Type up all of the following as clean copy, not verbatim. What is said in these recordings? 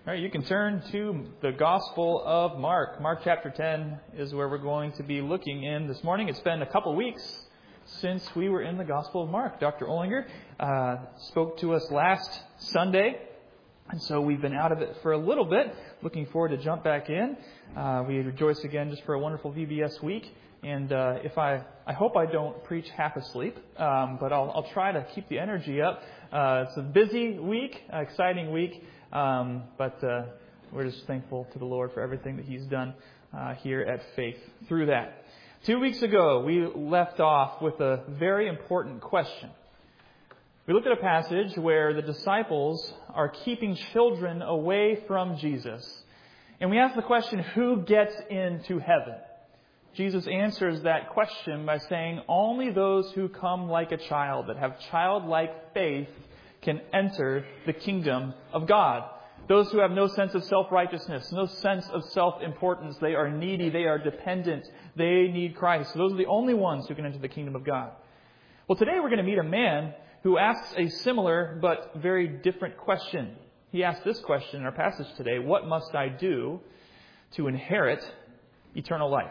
All right, you can turn to the Gospel of Mark. Mark chapter 10 is where we're going to be looking in this morning. It's been a couple weeks since we were in the Gospel of Mark. Dr. Olinger spoke to us last Sunday, and so we've been out of it for a little bit. Looking forward to jump back in. We rejoice again just for a wonderful VBS week. And I hope I don't preach half asleep, but I'll try to keep the energy up. It's a busy week, exciting week. But we're just thankful to the Lord for everything that He's done here at Faith through that. 2 weeks ago, we left off with a very important question. We looked at a passage where the disciples are keeping children away from Jesus. And we asked the question, who gets into heaven? Jesus answers that question by saying, only those who come like a child, that have childlike faith, can enter the kingdom of God. Those who have no sense of self-righteousness, no sense of self-importance, they are needy, they are dependent, they need Christ. Those are the only ones who can enter the kingdom of God. Well, today we're going to meet a man who asks a similar but very different question. He asked this question in our passage today, what must I do to inherit eternal life?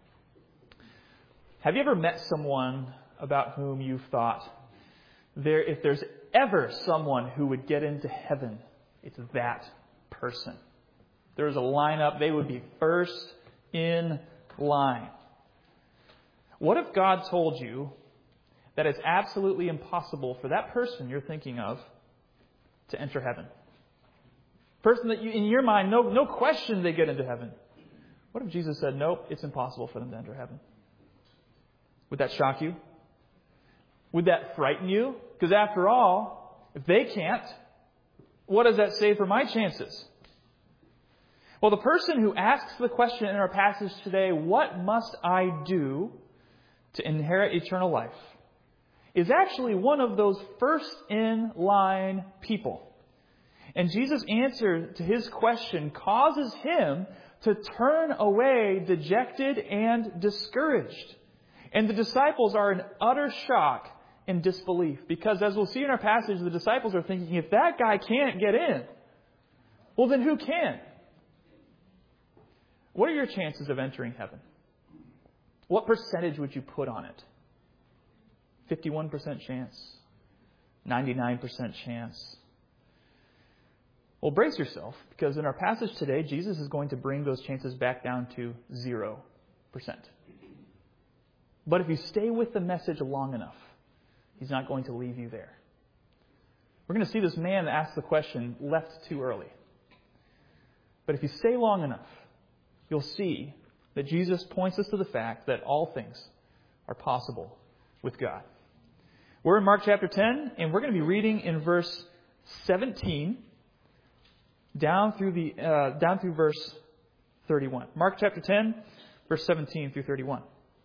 Have you ever met someone about whom you've thought, if there's ever someone who would get into heaven, it's that person. There's a lineup, they would be first in line. What if God told you that it's absolutely impossible for that person you're thinking of to enter heaven? Person that in your mind, no question they get into heaven. What if Jesus said, nope, it's impossible for them to enter heaven? Would that shock you? Would that frighten you? Because after all, if they can't, what does that say for my chances? Well, the person who asks the question in our passage today, what must I do to inherit eternal life, is actually one of those first in line people. And Jesus' answer to his question causes him to turn away dejected and discouraged. And the disciples are in utter shock and disbelief. Because as we'll see in our passage, the disciples are thinking, if that guy can't get in, well then who can? What are your chances of entering heaven? What percentage would you put on it? 51% chance? 99% chance? Well, brace yourself, because in our passage today, Jesus is going to bring those chances back down to 0%. But if you stay with the message long enough, He's not going to leave you there. We're going to see this man that asked the question left too early. But if you stay long enough, you'll see that Jesus points us to the fact that all things are possible with God. We're in Mark chapter 10, and we're going to be reading in verse 17 down through verse 31. Mark chapter 10, verse 17 through 31.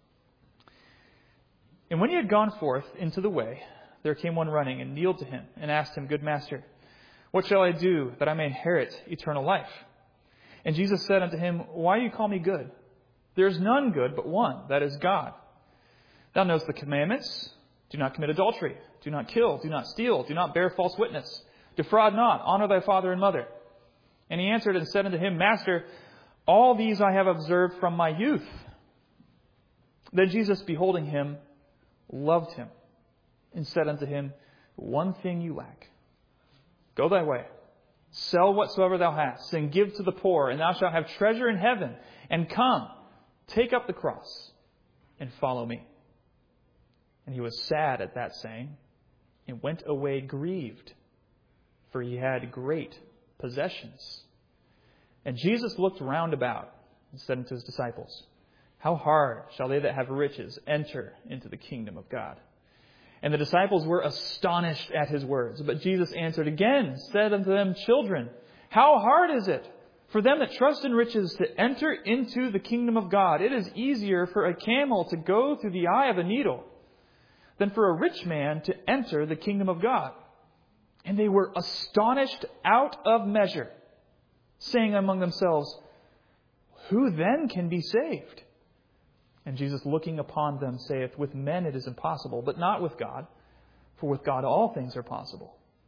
And when he had gone forth into the way, there came one running and kneeled to him and asked him, Good master, what shall I do that I may inherit eternal life? And Jesus said unto him, Why do you call me good? There is none good but one, that is God. Thou knowest the commandments. Do not commit adultery. Do not kill. Do not steal. Do not bear false witness. Defraud not. Honor thy father and mother. And he answered and said unto him, Master, all these I have observed from my youth. Then Jesus, beholding him, loved him, and said unto him, One thing you lack. Go thy way. Sell whatsoever thou hast, and give to the poor, and thou shalt have treasure in heaven. And come, take up the cross, and follow me. And he was sad at that saying, and went away grieved, for he had great possessions. And Jesus looked round about, and said unto his disciples, How hard shall they that have riches enter into the kingdom of God? And the disciples were astonished at his words. But Jesus answered again, said unto them, Children, how hard is it for them that trust in riches to enter into the kingdom of God? It is easier for a camel to go through the eye of a needle than for a rich man to enter the kingdom of God. And they were astonished out of measure, saying among themselves, Who then can be saved? And Jesus, looking upon them, saith, With men it is impossible, but not with God, for with God all things are possible.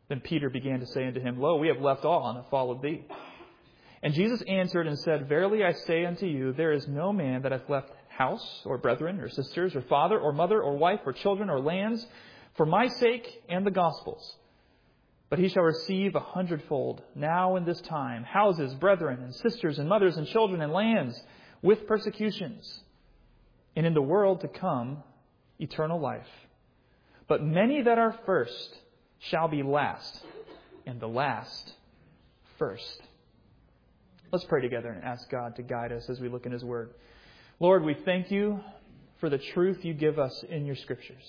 Then Peter began to say unto him, Lo, we have left all and have followed thee. And Jesus answered and said, Verily I say unto you, there is no man that hath left house, or brethren, or sisters, or father, or mother, or wife, or children, or lands, for my sake and the gospel's, but he shall receive 100-fold, now in this time, houses, brethren, and sisters, and mothers, and children, and lands, with persecutions, and in the world to come, eternal life. But many that are first shall be last, and the last first. Let's pray together and ask God to guide us as we look in His Word. Lord, we thank you for the truth you give us in your Scriptures.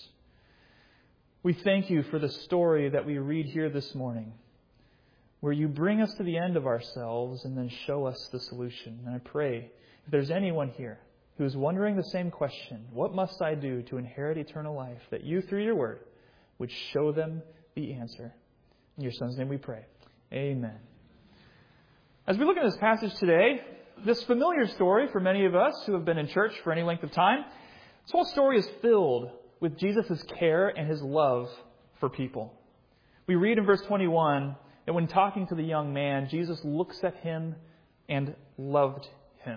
We thank you for the story that we read here this morning, where you bring us to the end of ourselves and then show us the solution. And I pray, if there's anyone here who is wondering the same question, what must I do to inherit eternal life, that you, through your Word, would show them the answer. In your Son's name we pray. Amen. As we look at this passage today, this familiar story for many of us who have been in church for any length of time, this whole story is filled with Jesus' care and His love for people. We read in verse 21 that when talking to the young man, Jesus looks at him and loved him.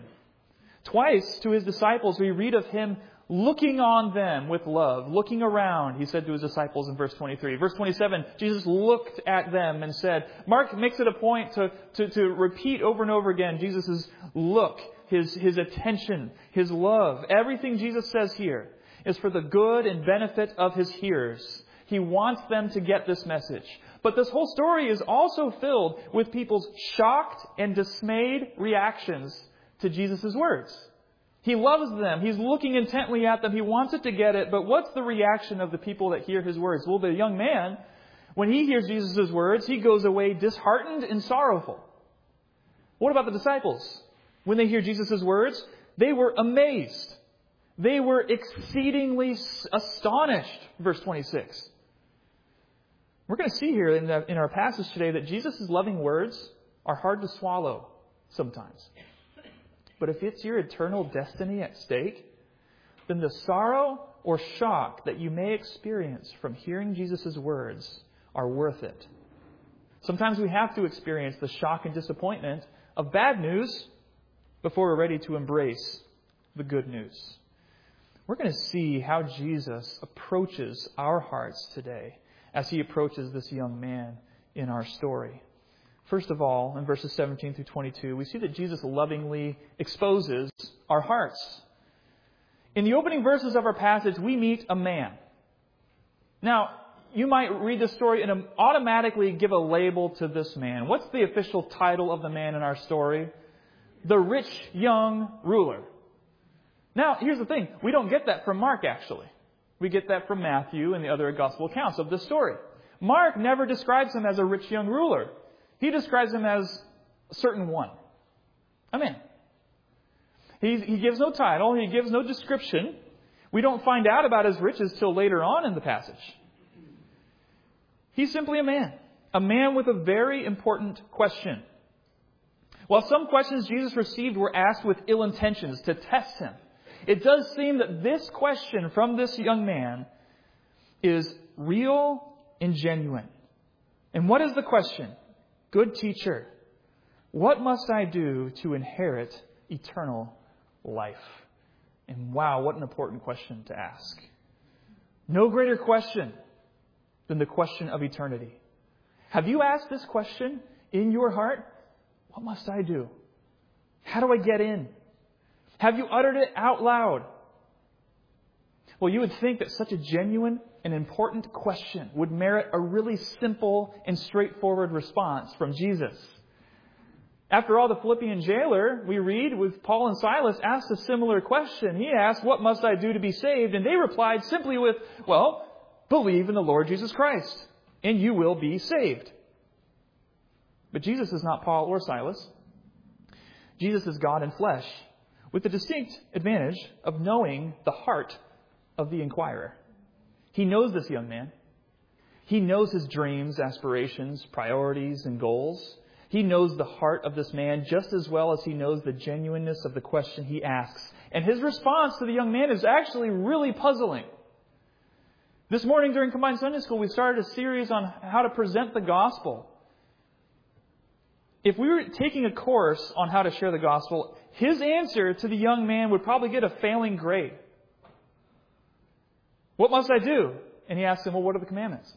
Twice to His disciples, we read of Him looking on them with love, looking around, He said to His disciples in verse 23. Verse 27, Jesus looked at them and said, Mark makes it a point to repeat over and over again Jesus' look, his attention, His love. Everything Jesus says here is for the good and benefit of His hearers. He wants them to get this message. But this whole story is also filled with people's shocked and dismayed reactions to Jesus' words. He loves them. He's looking intently at them. He wants it to get it. But what's the reaction of the people that hear His words? Well, the young man, when he hears Jesus' words, he goes away disheartened and sorrowful. What about the disciples? When they hear Jesus' words, they were amazed. They were exceedingly astonished. Verse 26. We're going to see here in our passage today that Jesus' loving words are hard to swallow sometimes. But if it's your eternal destiny at stake, then the sorrow or shock that you may experience from hearing Jesus' words are worth it. Sometimes we have to experience the shock and disappointment of bad news before we're ready to embrace the good news. We're going to see how Jesus approaches our hearts today as He approaches this young man in our story. First of all, in verses 17 through 22, we see that Jesus lovingly exposes our hearts. In the opening verses of our passage, we meet a man. Now, you might read the story and automatically give a label to this man. What's the official title of the man in our story? The rich young ruler. Now, here's the thing. We don't get that from Mark, actually. We get that from Matthew and the other gospel accounts of this story. Mark never describes him as a rich young ruler. He describes him as a certain one. A man. He gives no title. He gives no description. We don't find out about his riches till later on in the passage. He's simply a man. A man with a very important question. While some questions Jesus received were asked with ill intentions to test Him, it does seem that this question from this young man is real and genuine. And what is the question? Good teacher, what must I do to inherit eternal life? And wow, what an important question to ask. No greater question than the question of eternity. Have you asked this question in your heart? What must I do? How do I get in? Have you uttered it out loud? Well, you would think that such a genuine and important question would merit a really simple and straightforward response from Jesus. After all, the Philippian jailer, we read, with Paul and Silas, asked a similar question. He asked, what must I do to be saved? And they replied simply with, well, believe in the Lord Jesus Christ, and you will be saved. But Jesus is not Paul or Silas. Jesus is God in flesh, with the distinct advantage of knowing the heart of the inquirer. He knows this young man. He knows his dreams, aspirations, priorities, and goals. He knows the heart of this man just as well as he knows the genuineness of the question he asks. And his response to the young man is actually really puzzling. This morning during Combined Sunday School, we started a series on how to present the gospel. If we were taking a course on how to share the gospel, his answer to the young man would probably get a failing grade. What must I do? And he asked him, well, what are the commandments?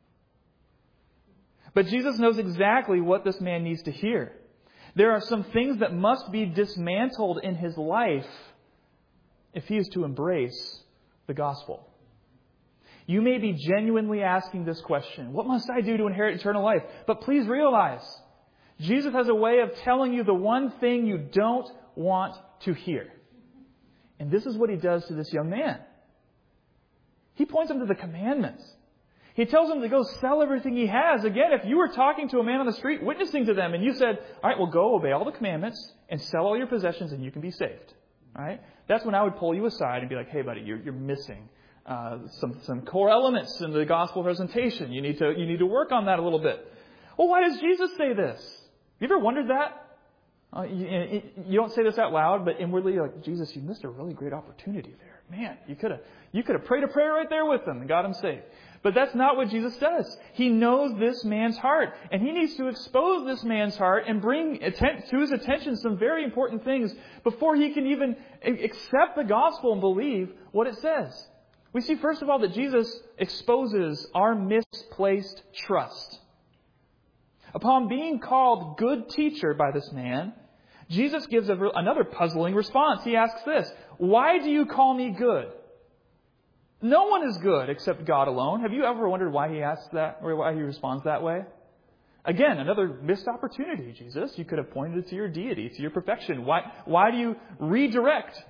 But Jesus knows exactly what this man needs to hear. There are some things that must be dismantled in his life if he is to embrace the gospel. You may be genuinely asking this question, what must I do to inherit eternal life? But please realize, Jesus has a way of telling you the one thing you don't want to hear. And this is what he does to this young man. He points him to the commandments. He tells him to go sell everything he has. Again, if you were talking to a man on the street, witnessing to them, and you said, all right, well, go obey all the commandments and sell all your possessions and you can be saved. All right? That's when I would pull you aside and be like, hey, buddy, you're missing some core elements in the gospel presentation. You need to work on that a little bit. Well, why does Jesus say this? You ever wondered that? You don't say this out loud, but inwardly you're like, Jesus, you missed a really great opportunity there. Man, you could have prayed a prayer right there with them and got him saved. But that's not what Jesus does. He knows this man's heart, and he needs to expose this man's heart and bring to his attention some very important things before he can even accept the gospel and believe what it says. We see, first of all, that Jesus exposes our misplaced trust. Upon being called good teacher by this man, Jesus gives another puzzling response. He asks this, why do you call me good? No one is good except God alone. Have you ever wondered why he asks that or why he responds that way? Again, another missed opportunity, Jesus. You could have pointed to your deity, to your perfection. Why do you redirect?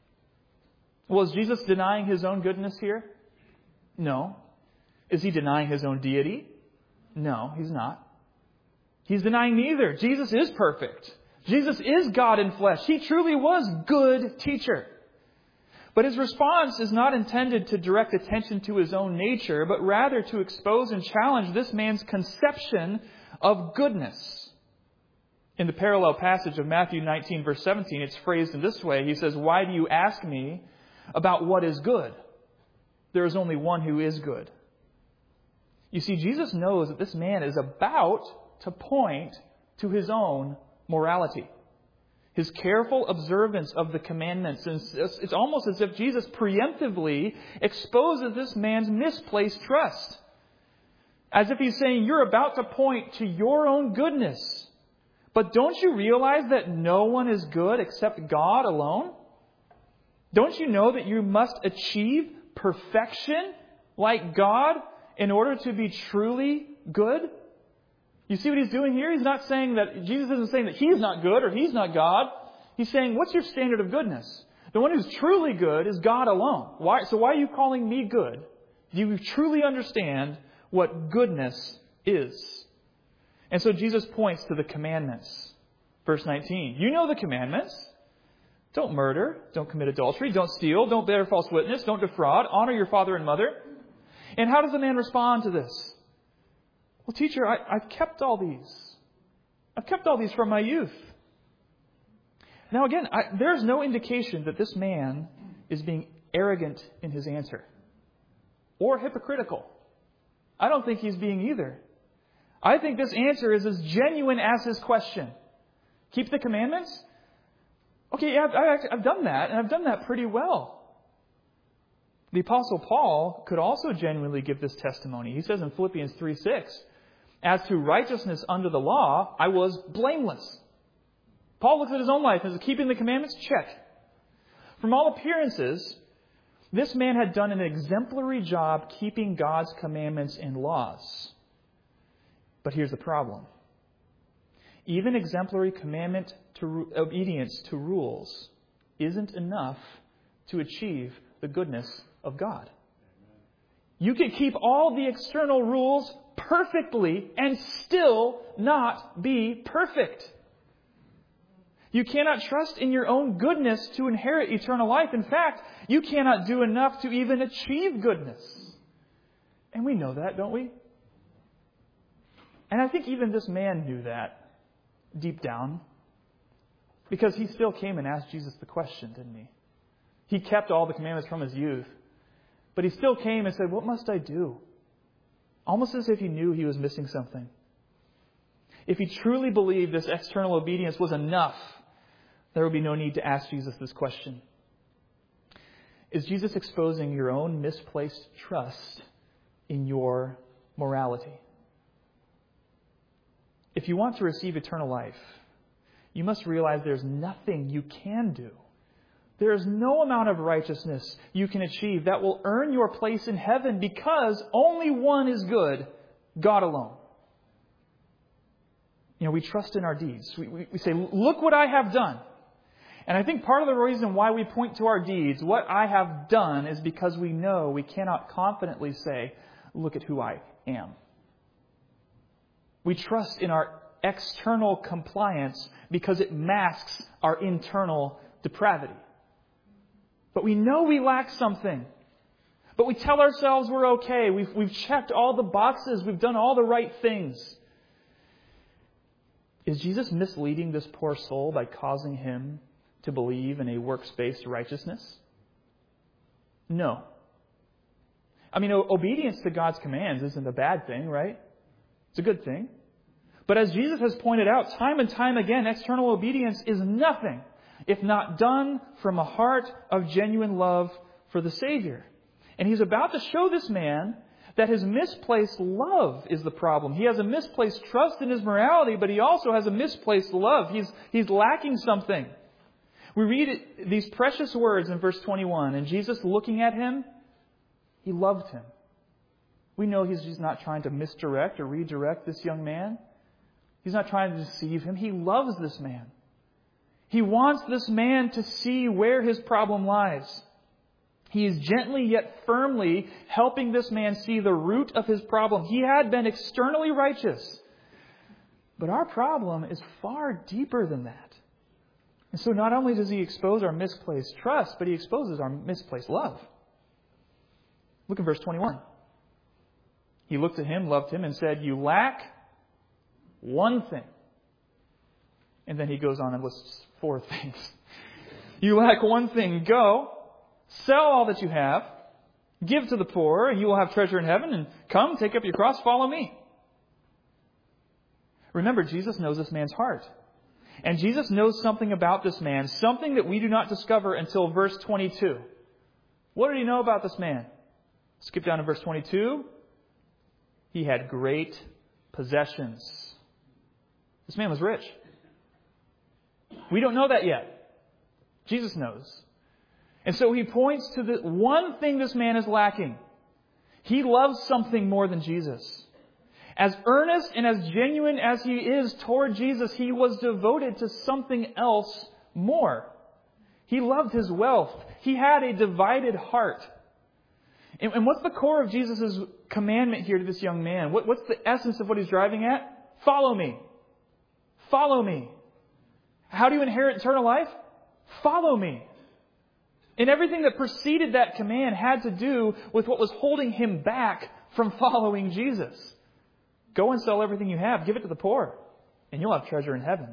Well, is Jesus denying his own goodness here? No. Is he denying his own deity? No, he's not. He's denying neither. Jesus is perfect. Jesus is God in flesh. He truly was good teacher. But his response is not intended to direct attention to his own nature, but rather to expose and challenge this man's conception of goodness. In the parallel passage of Matthew 19, verse 17, it's phrased in this way. He says, why do you ask me about what is good? There is only one who is good. You see, Jesus knows that this man is about to point to his own morality. His careful observance of the commandments. And it's almost as if Jesus preemptively exposes this man's misplaced trust. As if he's saying, you're about to point to your own goodness. But don't you realize that no one is good except God alone? Don't you know that you must achieve perfection like God in order to be truly good? You see what he's doing here? He's not saying that, Jesus isn't saying that he's not good or he's not God. He's saying, what's your standard of goodness? The one who's truly good is God alone. Why are you calling me good? Do you truly understand what goodness is? And so Jesus points to the commandments. Verse 19, you know the commandments. Don't murder, don't commit adultery, don't steal, don't bear false witness, don't defraud, honor your father and mother. And how does the man respond to this? Well, teacher, I've kept all these. I've kept all these from my youth. Now again, there's no indication that this man is being arrogant in his answer or hypocritical. I don't think he's being either. I think this answer is as genuine as his question. Keep the commandments? Okay, yeah, I've done that, and I've done that pretty well. The Apostle Paul could also genuinely give this testimony. He says in Philippians 3:6, as to righteousness under the law, I was blameless. Paul looks at his own life and says, keeping the commandments? Check. From all appearances, this man had done an exemplary job keeping God's commandments and laws. But here's the problem. Even exemplary commandment to obedience to rules isn't enough to achieve the goodness of God. You can keep all the external rules perfectly and still not be perfect. You cannot trust in your own goodness to inherit eternal life. In fact, you cannot do enough to even achieve goodness. And we know that, don't we? And I think even this man knew that deep down. Because he still came and asked Jesus the question, didn't he? He kept all the commandments from his youth. But he still came and said, what must I do? Almost as if he knew he was missing something. If he truly believed this external obedience was enough, there would be no need to ask Jesus this question. Is Jesus exposing your own misplaced trust in your morality? If you want to receive eternal life, you must realize there's nothing you can do. There is no amount of righteousness you can achieve that will earn your place in heaven, because only one is good, God alone. We trust in our deeds. We say, look what I have done. And I think part of the reason why we point to our deeds, what I have done, is because we know we cannot confidently say, look at who I am. We trust in our external compliance because it masks our internal depravity. But we know we lack something. But we tell ourselves we're okay. We've checked all the boxes. We've done all the right things. Is Jesus misleading this poor soul by causing him to believe in a works-based righteousness? No. Obedience to God's commands isn't a bad thing, right? It's a good thing. But as Jesus has pointed out time and time again, external obedience is nothing if not done from a heart of genuine love for the Savior. And he's about to show this man that his misplaced love is the problem. He has a misplaced trust in his morality, but he also has a misplaced love. He's lacking something. We read these precious words in verse 21, and Jesus, looking at him, he loved him. We know he's not trying to misdirect or redirect this young man. He's not trying to deceive him. He loves this man. He wants this man to see where his problem lies. He is gently yet firmly helping this man see the root of his problem. He had been externally righteous. But our problem is far deeper than that. And so not only does he expose our misplaced trust, but he exposes our misplaced love. Look at verse 21. He looked at him, loved him, and said, you lack one thing. And then he goes on and lists 4 things. You lack one thing. Go, sell all that you have, give to the poor, and you will have treasure in heaven, and come, take up your cross, follow me. Remember, Jesus knows this man's heart. And Jesus knows something about this man, something that we do not discover until verse 22. What did he know about this man? Skip down to verse 22. He had great possessions. This man was rich. We don't know that yet. Jesus knows. And so he points to the one thing this man is lacking. He loves something more than Jesus. As earnest and as genuine as he is toward Jesus, he was devoted to something else more. He loved his wealth. He had a divided heart. And what's the core of Jesus' commandment here to this young man? What's the essence of what he's driving at? Follow me. Follow me. How do you inherit eternal life? Follow me. And everything that preceded that command had to do with what was holding him back from following Jesus. Go and sell everything you have. Give it to the poor, and you'll have treasure in heaven.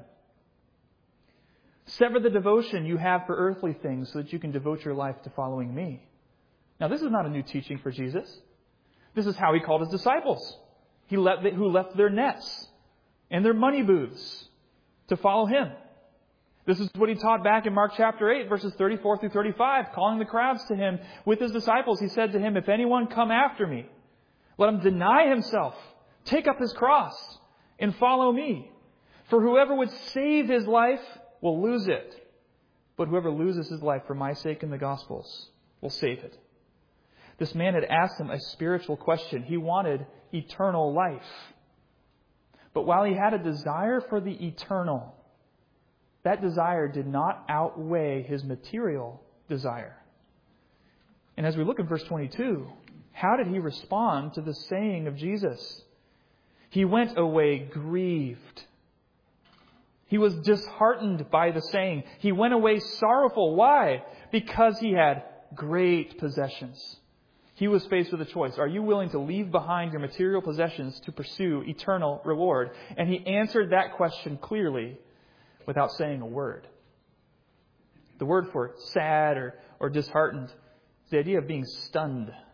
Sever the devotion you have for earthly things so that you can devote your life to following me. Now, this is not a new teaching for Jesus. This is how he called his disciples. Who left their nets and their money booths to follow him. This is what he taught back in Mark chapter 8, verses 34 through 35, calling the crowds to him with his disciples. He said to him, if anyone come after me, let him deny himself, take up his cross, and follow me. For whoever would save his life will lose it. But whoever loses his life for my sake and the gospel's will save it. This man had asked him a spiritual question. He wanted eternal life. But while he had a desire for the eternal, that desire did not outweigh his material desire. And as we look at verse 22, how did he respond to the saying of Jesus? He went away grieved. He was disheartened by the saying. He went away sorrowful. Why? Because he had great possessions. He was faced with a choice. Are you willing to leave behind your material possessions to pursue eternal reward? And he answered that question clearly without saying a word. The word for sad or disheartened is the idea of being stunned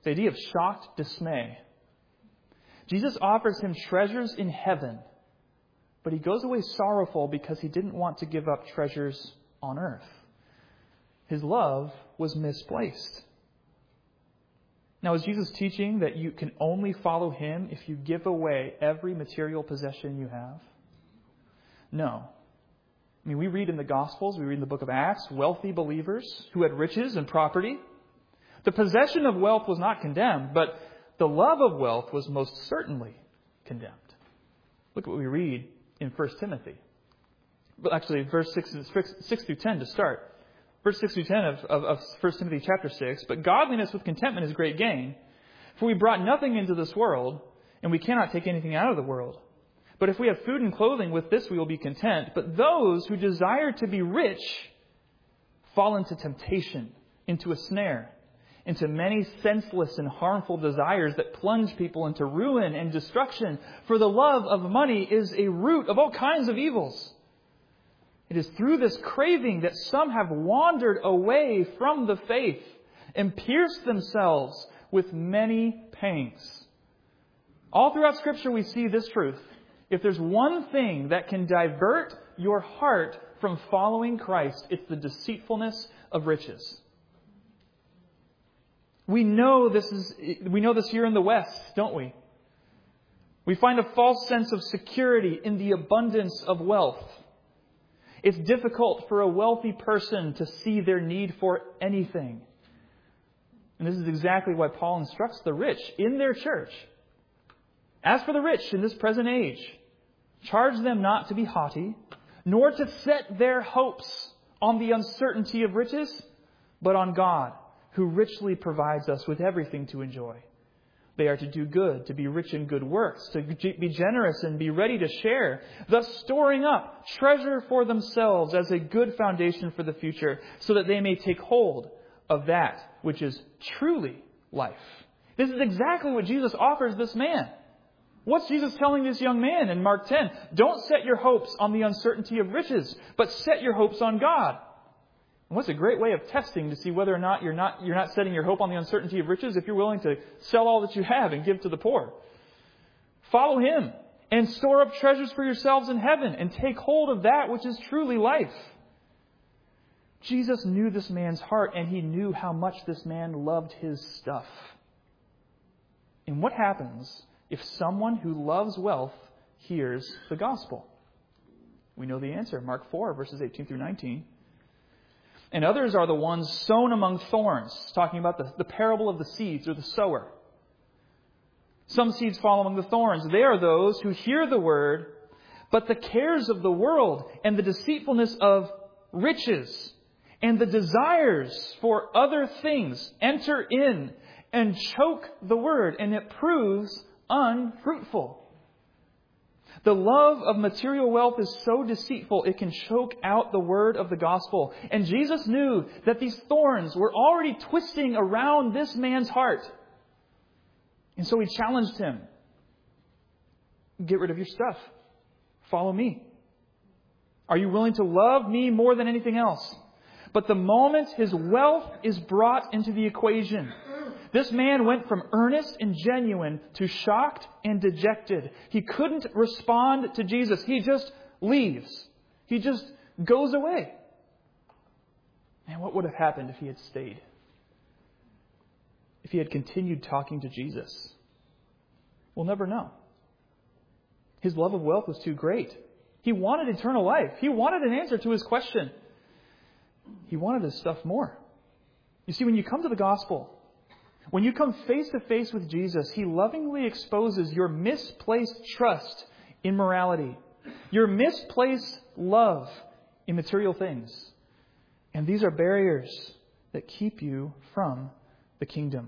It's the idea of shocked dismay. Jesus offers him treasures in heaven, but he goes away sorrowful because he didn't want to give up treasures on earth. His love was misplaced. Now, is Jesus teaching that you can only follow him if you give away every material possession you have? No. I mean, we read in the Gospels, we read in the book of Acts, wealthy believers who had riches and property. The possession of wealth was not condemned, but the love of wealth was most certainly condemned. Look what we read in 1 Timothy. But actually, verse 6 through 10 to start. Verse 6 through 10 of 1 Timothy chapter 6. But godliness with contentment is great gain. For we brought nothing into this world, and we cannot take anything out of the world. But if we have food and clothing, with this we will be content. But those who desire to be rich fall into temptation, into a snare, into many senseless and harmful desires that plunge people into ruin and destruction. For the love of money is a root of all kinds of evils. It is through this craving that some have wandered away from the faith and pierced themselves with many pangs. All throughout Scripture we see this truth. If there's one thing that can divert your heart from following Christ, it's the deceitfulness of riches. We know this here in the West, don't we? We find a false sense of security in the abundance of wealth. It's difficult for a wealthy person to see their need for anything. And this is exactly why Paul instructs the rich in their church. As for the rich in this present age, charge them not to be haughty, nor to set their hopes on the uncertainty of riches, but on God, who richly provides us with everything to enjoy. They are to do good, to be rich in good works, to be generous and be ready to share, thus storing up treasure for themselves as a good foundation for the future, so that they may take hold of that which is truly life. This is exactly what Jesus offers this man. What's Jesus telling this young man in Mark 10? Don't set your hopes on the uncertainty of riches, but set your hopes on God. And what's a great way of testing to see whether or not you're not setting your hope on the uncertainty of riches if you're willing to sell all that you have and give to the poor. Follow him and store up treasures for yourselves in heaven and take hold of that which is truly life. Jesus knew this man's heart, and he knew how much this man loved his stuff. And what happens if someone who loves wealth hears the gospel? We know the answer. Mark 4, verses 18 through 19. And others are the ones sown among thorns, talking about the parable of the seeds or the sower. Some seeds fall among the thorns. They are those who hear the word, but the cares of the world and the deceitfulness of riches and the desires for other things enter in and choke the word, and it proves unfruitful. The love of material wealth is so deceitful it can choke out the word of the gospel. And Jesus knew that these thorns were already twisting around this man's heart. And so he challenged him. Get rid of your stuff. Follow me. Are you willing to love me more than anything else? But the moment his wealth is brought into the equation, this man went from earnest and genuine to shocked and dejected. He couldn't respond to Jesus. He just leaves. He just goes away. And what would have happened if he had stayed? If he had continued talking to Jesus? We'll never know. His love of wealth was too great. He wanted eternal life. He wanted an answer to his question. He wanted his stuff more. You see, when you come to the gospel, when you come face to face with Jesus, he lovingly exposes your misplaced trust in morality, your misplaced love in material things. And these are barriers that keep you from the kingdom.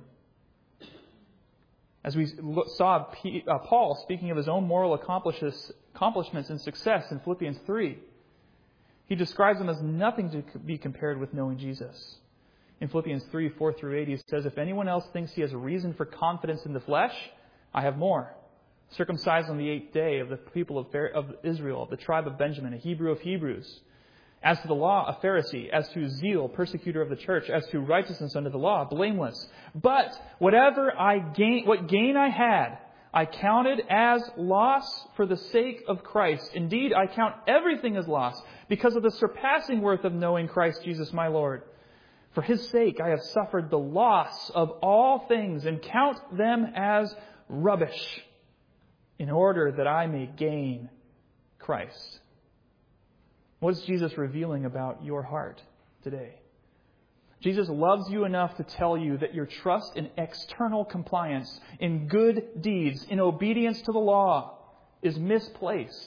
As we saw Paul speaking of his own moral accomplishments and success in Philippians 3, he describes them as nothing to be compared with knowing Jesus. In Philippians 3, 4 through 8, he says, if anyone else thinks he has a reason for confidence in the flesh, I have more. Circumcised on the 8th day of the people of Israel, of the tribe of Benjamin, a Hebrew of Hebrews. As to the law, a Pharisee. As to zeal, persecutor of the church. As to righteousness under the law, blameless. But what gain I had, I counted as loss for the sake of Christ. Indeed, I count everything as loss because of the surpassing worth of knowing Christ Jesus my Lord. For His sake I have suffered the loss of all things and count them as rubbish in order that I may gain Christ. What is Jesus revealing about your heart today? Jesus loves you enough to tell you that your trust in external compliance, in good deeds, in obedience to the law is misplaced.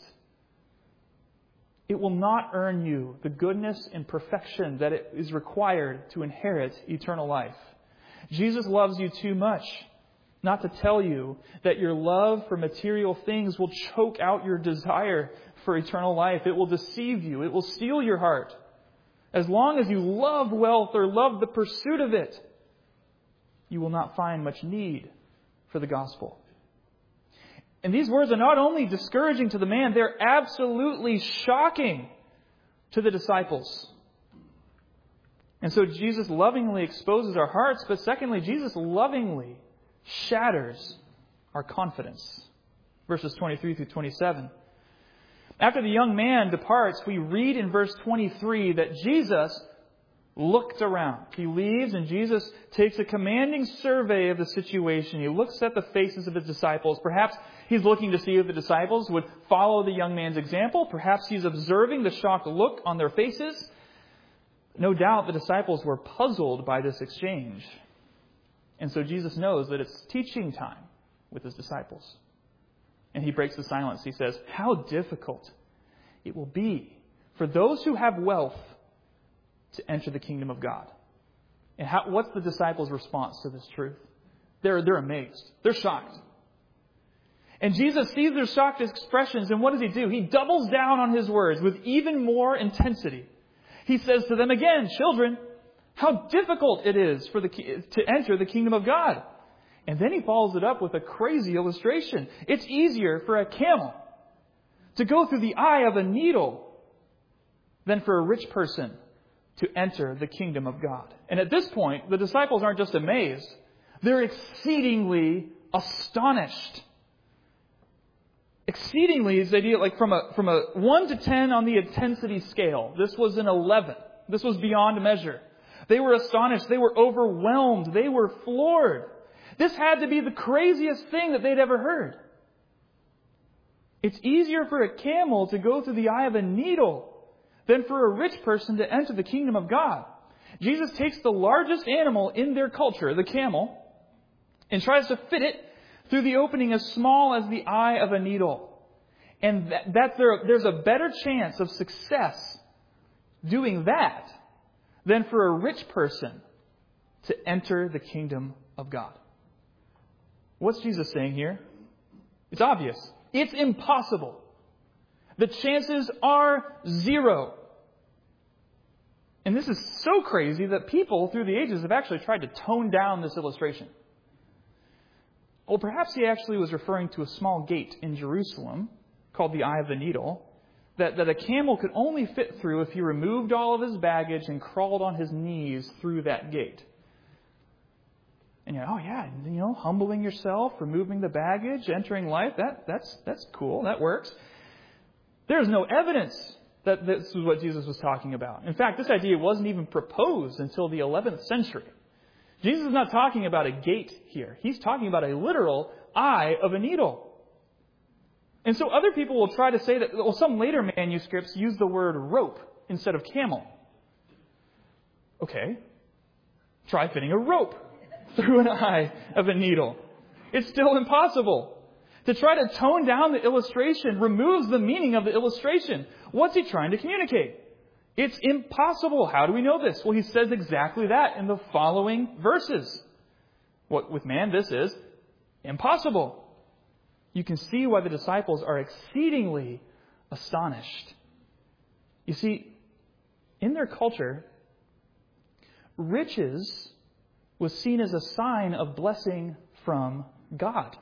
It will not earn you the goodness and perfection that it is required to inherit eternal life. Jesus loves you too much not to tell you that your love for material things will choke out your desire for eternal life. It will deceive you. It will steal your heart. As long as you love wealth or love the pursuit of it, you will not find much need for the gospel. And these words are not only discouraging to the man, they're absolutely shocking to the disciples. And so Jesus lovingly exposes our hearts, but secondly, Jesus lovingly shatters our confidence. Verses 23 through 27. After the young man departs, we read in verse 23 that Jesus looked around. He leaves and Jesus takes a commanding survey of the situation. He looks at the faces of His disciples. Perhaps He's looking to see if the disciples would follow the young man's example. Perhaps He's observing the shocked look on their faces. No doubt the disciples were puzzled by this exchange. And so Jesus knows that it's teaching time with His disciples. And He breaks the silence. He says, how difficult it will be for those who have wealth to enter the kingdom of God. And what's the disciples' response to this truth? They're amazed. They're shocked. And Jesus sees their shocked expressions, and what does He do? He doubles down on His words with even more intensity. He says to them again, children, how difficult it is to enter the kingdom of God. And then He follows it up with a crazy illustration. It's easier for a camel to go through the eye of a needle than for a rich person to enter the kingdom of God. And at this point, the disciples aren't just amazed. They're exceedingly astonished. Exceedingly is the idea like from a 1 to 10 on the intensity scale. This was an 11. This was beyond measure. They were astonished. They were overwhelmed. They were floored. This had to be the craziest thing that they'd ever heard. It's easier for a camel to go through the eye of a needle than for a rich person to enter the kingdom of God. Jesus takes the largest animal in their culture, the camel, and tries to fit it through the opening as small as the eye of a needle. And there's a better chance of success doing that than for a rich person to enter the kingdom of God. What's Jesus saying here? It's obvious. It's impossible. The chances are 0. And this is so crazy that people through the ages have actually tried to tone down this illustration. Well, perhaps He actually was referring to a small gate in Jerusalem called the Eye of the Needle that a camel could only fit through if he removed all of his baggage and crawled on his knees through that gate. And you're, oh yeah, humbling yourself, removing the baggage, entering life, that's cool, that works. There's no evidence that this is what Jesus was talking about. In fact, this idea wasn't even proposed until the 11th century. Jesus is not talking about a gate here. He's talking about a literal eye of a needle. And so other people will try to say that, well, some later manuscripts use the word rope instead of camel. Okay. Try fitting a rope through an eye of a needle. It's still impossible. To try to tone down the illustration removes the meaning of the illustration. What's He trying to communicate? It's impossible. How do we know this? Well, He says exactly that in the following verses. With man, this is impossible. You can see why the disciples are exceedingly astonished. You see, in their culture, riches was seen as a sign of blessing from God.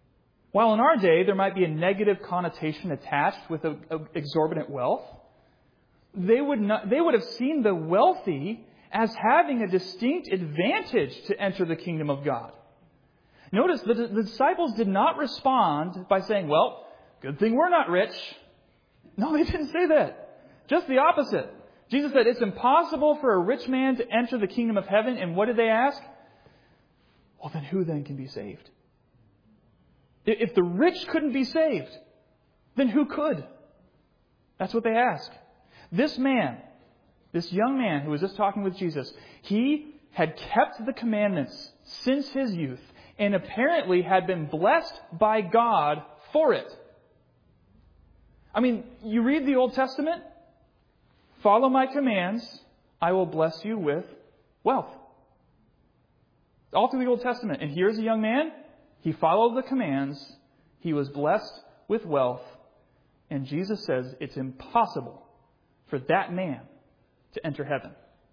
While in our day there might be a negative connotation attached with exorbitant wealth, they would have seen the wealthy as having a distinct advantage to enter the kingdom of God. Notice the disciples did not respond by saying, well, good thing we're not rich. No, they didn't say that. Just the opposite. Jesus said it's impossible for a rich man to enter the kingdom of heaven. And what did they ask? Well, then who then can be saved? If the rich couldn't be saved, then who could? That's what they asked. This young man who was just talking with Jesus, he had kept the commandments since his youth and apparently had been blessed by God for it. I mean, you read the Old Testament, follow my commands, I will bless you with wealth. All through the Old Testament. And here's a young man, he followed the commands, he was blessed with wealth, and Jesus says it's impossible for that man to enter heaven.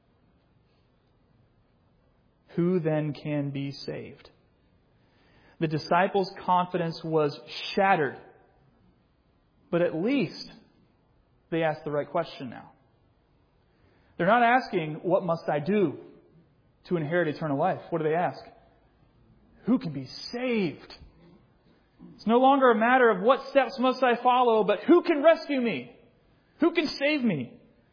Who then can be saved? The disciples' confidence was shattered. But at least they asked the right question now. They're not asking, what must I do to inherit eternal life? What do they ask? Who can be saved? It's no longer a matter of what steps must I follow, but who can rescue me? Who can save me?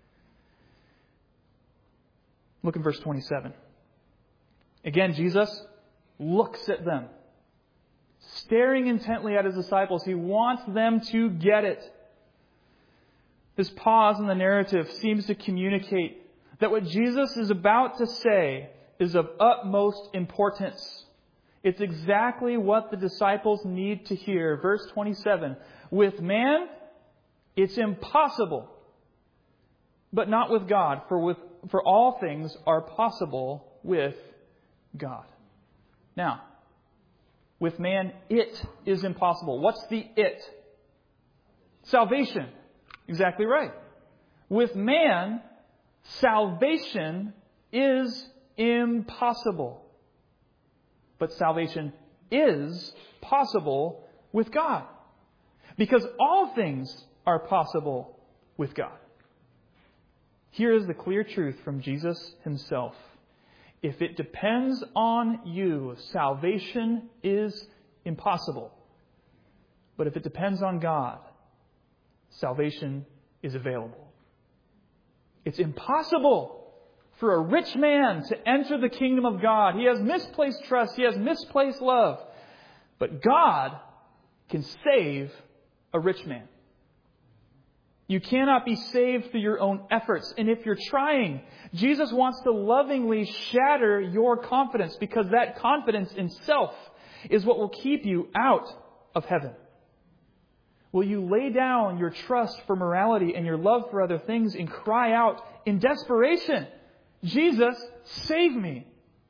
Look at verse 27. Again, Jesus looks at them, staring intently at his disciples. He wants them to get it. This pause in the narrative seems to communicate that what Jesus is about to say is of utmost importance. It's exactly what the disciples need to hear. Verse 27, with man, it's impossible, but not with God, for all things are possible with God. Now, with man, it is impossible. What's the it? Salvation. Exactly right. With man, salvation is impossible. But salvation is possible with God. Because all things are possible with God. Here is the clear truth from Jesus himself. If it depends on you, salvation is impossible. But if it depends on God, salvation is available. It's impossible for a rich man to enter the kingdom of God. He has misplaced trust. He has misplaced love. But God can save a rich man. You cannot be saved through your own efforts. And if you're trying, Jesus wants to lovingly shatter your confidence, because that confidence in self is what will keep you out of heaven. Will you lay down your trust for morality and your love for other things and cry out in desperation, Jesus, save me?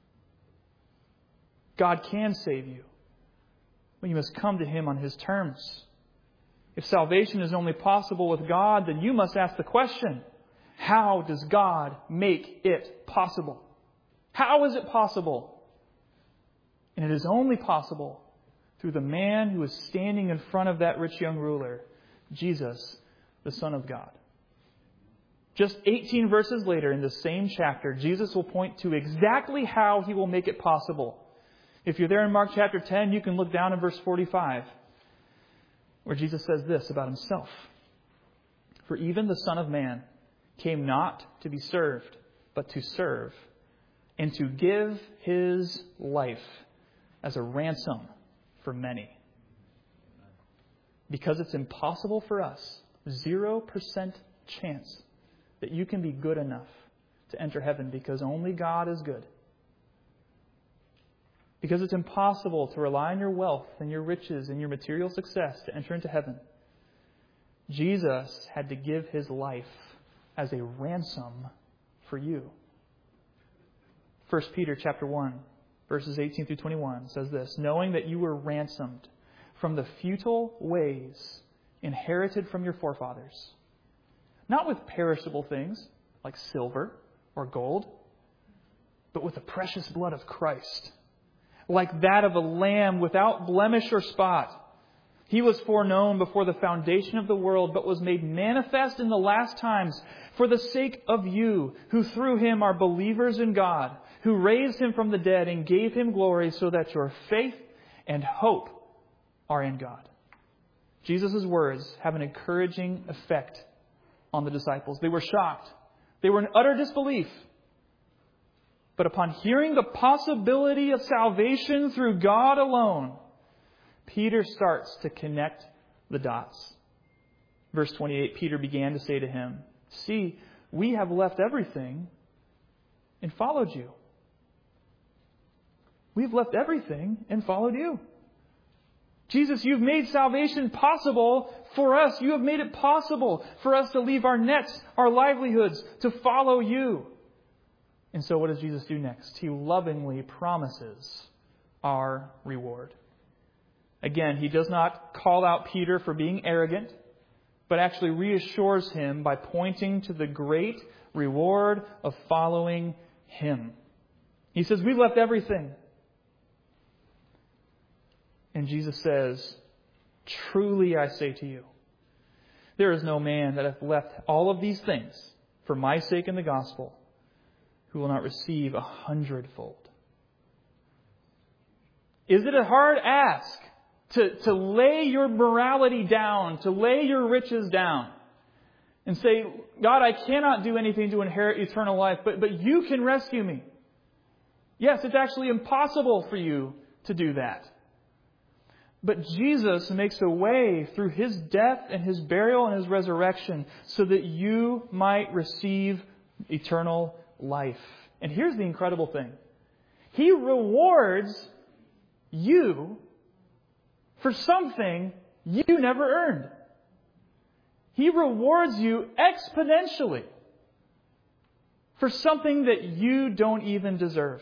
God can save you, but you must come to Him on His terms. If salvation is only possible with God, then you must ask the question, how does God make it possible? How is it possible? And it is only possible through the man who is standing in front of that rich young ruler, Jesus, the Son of God. Just 18 verses later in the same chapter, Jesus will point to exactly how He will make it possible. If you're there in Mark chapter 10, you can look down in verse 45, where Jesus says this about Himself. For even the Son of Man came not to be served, but to serve, and to give His life as a ransom for many. Because it's impossible for us, 0% chance that you can be good enough to enter heaven, because only God is good. Because it's impossible to rely on your wealth and your riches and your material success to enter into heaven. Jesus had to give His life as a ransom for you. 1 Peter chapter 1, verses 18 through 21 says this, knowing that you were ransomed from the futile ways inherited from your forefathers, not with perishable things like silver or gold, but with the precious blood of Christ, like that of a lamb without blemish or spot. He was foreknown before the foundation of the world, but was made manifest in the last times for the sake of you, who through Him are believers in God, who raised Him from the dead and gave Him glory, so that your faith and hope are in God. Jesus' words have an encouraging effect on the disciples. They were shocked. They were in utter disbelief. But upon hearing the possibility of salvation through God alone, Peter starts to connect the dots. Verse 28, Peter began to say to him, "See, we have left everything and followed you." We've left everything and followed you. Jesus, you've made salvation possible for us. You have made it possible for us to leave our nets, our livelihoods, to follow you. And so what does Jesus do next? He lovingly promises our reward. Again, He does not call out Peter for being arrogant, but actually reassures him by pointing to the great reward of following Him. He says, we've left everything. And Jesus says, truly I say to you, there is no man that hath left all of these things for my sake in the gospel who will not receive 100-fold. Is it a hard ask to lay your morality down, to lay your riches down, and say, God, I cannot do anything to inherit eternal life, but you can rescue me? Yes, it's actually impossible for you to do that. But Jesus makes a way through His death and His burial and His resurrection so that you might receive eternal life. And here's the incredible thing. He rewards you for something you never earned. He rewards you exponentially for something that you don't even deserve.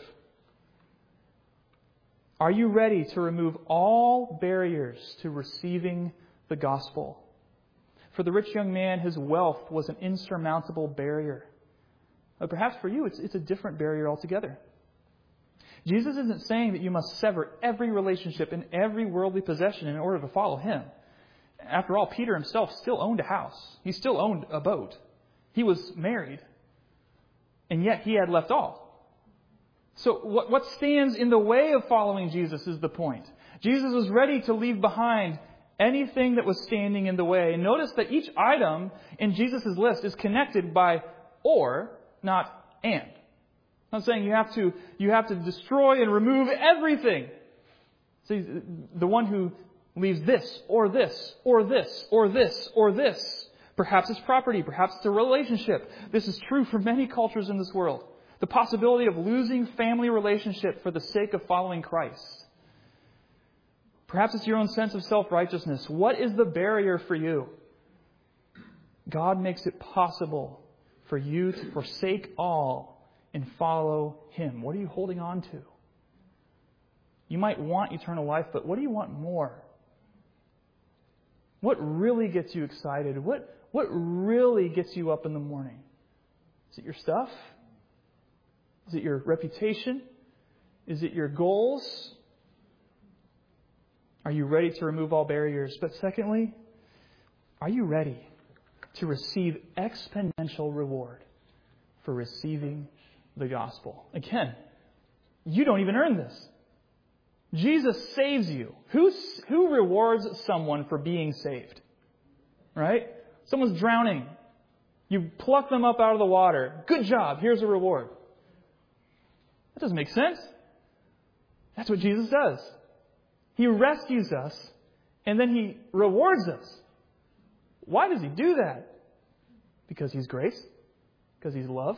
Are you ready to remove all barriers to receiving the gospel? For the rich young man, his wealth was an insurmountable barrier. But perhaps for you, it's a different barrier altogether. Jesus isn't saying that you must sever every relationship and every worldly possession in order to follow Him. After all, Peter himself still owned a house. He still owned a boat. He was married. And yet he had left all. So what stands in the way of following Jesus is the point. Jesus was ready to leave behind anything that was standing in the way. And notice that each item in Jesus' list is connected by or, not and. I'm not saying you have to destroy and remove everything. See, the one who leaves this, or this, or this, or this, or this. Perhaps it's property, perhaps it's a relationship. This is true for many cultures in this world. The possibility of losing family relationship for the sake of following Christ. Perhaps it's your own sense of self-righteousness. What is the barrier for you? God makes it possible for you to forsake all and follow Him. What are you holding on to? You might want eternal life, but what do you want more? What really gets you excited? What really gets you up in the morning? Is it your stuff? Is it your reputation? Is it your goals? Are you ready to remove all barriers? But secondly, are you ready to receive exponential reward for receiving the gospel? Again, you don't even earn this. Jesus saves you. Who rewards someone for being saved? Right? Someone's drowning. You pluck them up out of the water. Good job. Here's a reward. That doesn't make sense. That's what Jesus does. He rescues us and then He rewards us. Why does He do that? Because He's grace? Because He's love?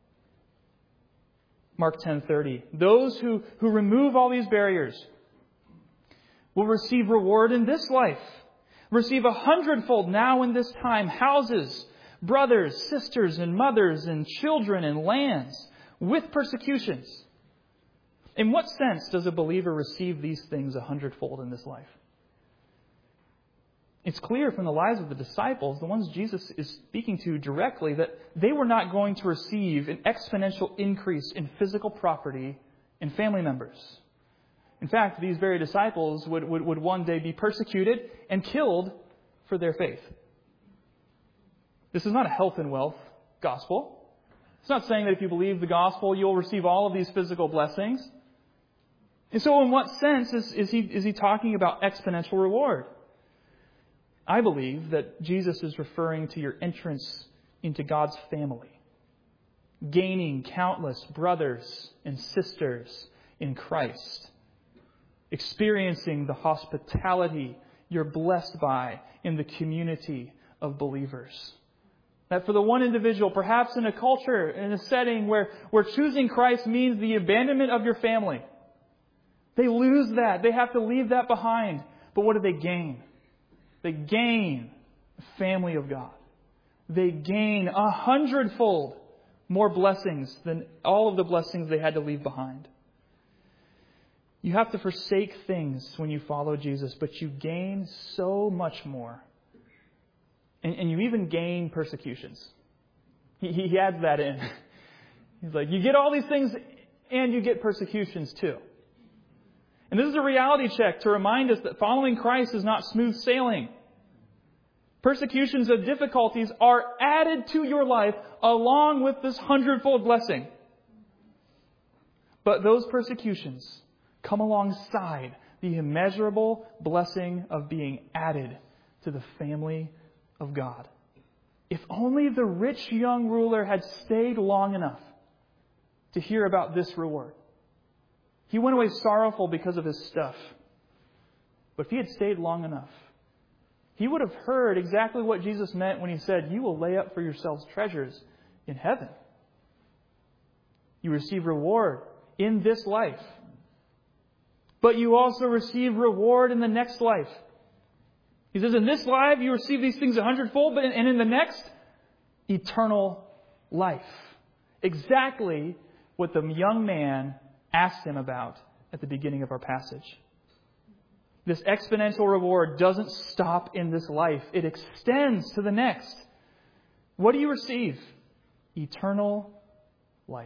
Mark 10:30. Those who remove all these barriers will receive reward in this life. Receive 100-fold now in this time. Houses, brothers, sisters, and mothers, and children, and lands, with persecutions. In what sense does a believer receive these things 100-fold in this life? It's clear from the lives of the disciples, the ones Jesus is speaking to directly, that they were not going to receive an exponential increase in physical property and family members. In fact, these very disciples would one day be persecuted and killed for their faith. This is not a health and wealth gospel. It's not saying that if you believe the gospel, you'll receive all of these physical blessings. And so in what sense is he talking about exponential reward? I believe that Jesus is referring to your entrance into God's family. Gaining countless brothers and sisters in Christ. Experiencing the hospitality you're blessed by in the community of believers. That for the one individual, perhaps in a culture, in a setting where choosing Christ means the abandonment of your family. They lose that. They have to leave that behind. But what do they gain? They gain the family of God. They gain 100-fold more blessings than all of the blessings they had to leave behind. You have to forsake things when you follow Jesus, but you gain so much more. And you even gain persecutions. He adds that in. He's like, you get all these things and you get persecutions too. And this is a reality check to remind us that following Christ is not smooth sailing. Persecutions and difficulties are added to your life along with this 100-fold blessing. But those persecutions come alongside the immeasurable blessing of being added to the family of God. If only the rich young ruler had stayed long enough to hear about this reward. He went away sorrowful because of his stuff. But if he had stayed long enough, he would have heard exactly what Jesus meant when he said, you will lay up for yourselves treasures in heaven. You receive reward in this life. But you also receive reward in the next life. He says, in this life you receive these things 100-fold, and in the next, eternal life. Exactly what the young man asked him about at the beginning of our passage. This exponential reward doesn't stop in this life. It extends to the next. What do you receive? Eternal life.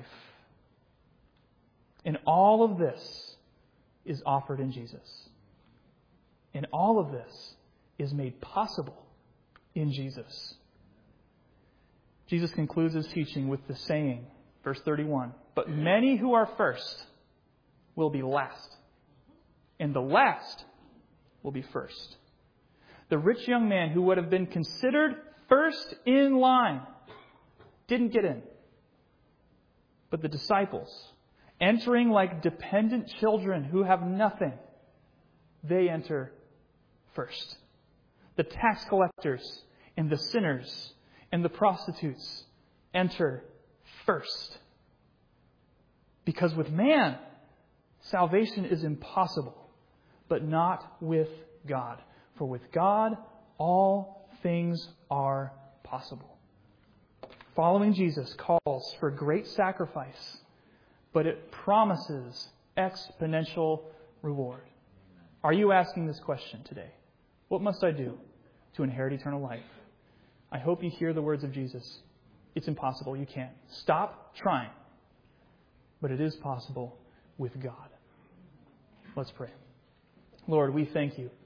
And all of this is offered in Jesus. And all of this is made possible in Jesus. Jesus concludes his teaching with the saying, verse 31, but many who are first will be last, and the last will be first. The rich young man who would have been considered first in line didn't get in. But the disciples, entering like dependent children who have nothing, they enter first. The tax collectors and the sinners and the prostitutes enter first. Because with man, salvation is impossible, but not with God. For with God, all things are possible. Following Jesus calls for great sacrifice, but it promises exponential reward. Are you asking this question today? What must I do to inherit eternal life? I hope you hear the words of Jesus. It's impossible. You can't. Stop trying. But it is possible with God. Let's pray. Lord, we thank you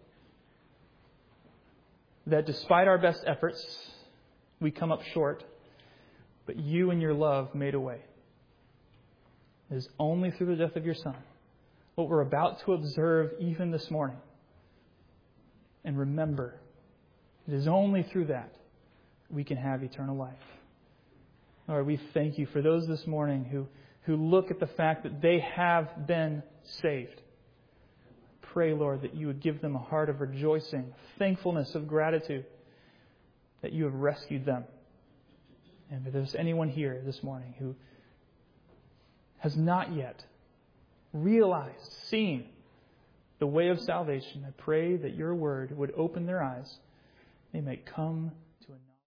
that despite our best efforts, we come up short, but you in your love made a way. It is only through the death of your Son, what we're about to observe even this morning. And remember, it is only through that we can have eternal life. Lord, we thank you for those this morning who look at the fact that they have been saved. Pray, Lord, that you would give them a heart of rejoicing, thankfulness, of gratitude, that you have rescued them. And if there's anyone here this morning who has not yet realized, seen the way of salvation, I pray that your word would open their eyes. They might come